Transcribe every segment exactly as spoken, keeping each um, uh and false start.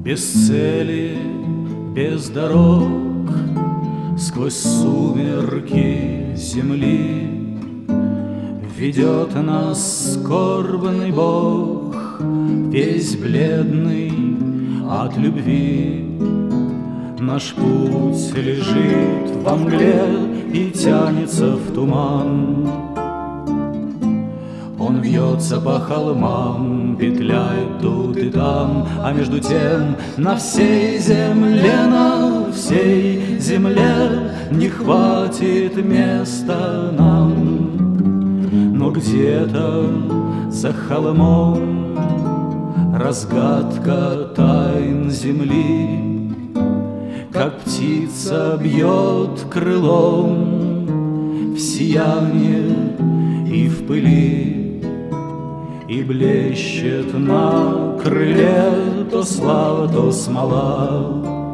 Без цели, без дорог, сквозь сумерки земли ведет нас скорбный Бог, весь бледный от любви. Наш путь лежит во мгле и тянется в туман. Он вьется по холмам, петляет тут и там, а между тем на всей земле, на всей земле не хватит места нам. Но где-то за холмом разгадка тайн земли, как птица бьет крылом в сияние и в пыли. И блещет на крыле то слава, то смола,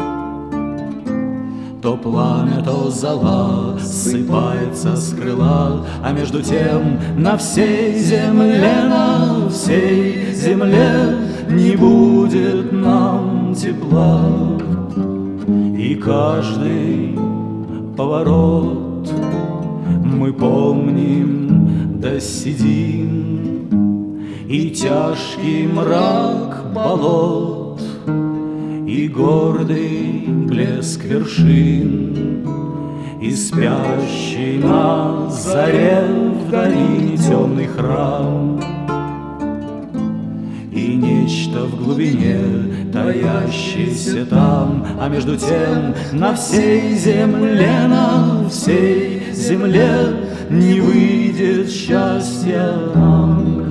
то пламя, то зола сыпается с крыла, а между тем на всей земле, на всей земле не будет нам тепла. И каждый поворот мы помним да сидим, и тяжкий мрак болот, и гордый блеск вершин, и спящий на заре в долине темный храм, и нечто в глубине, таящееся там, а между тем на всей земле, на всей земле не выйдет счастья нам.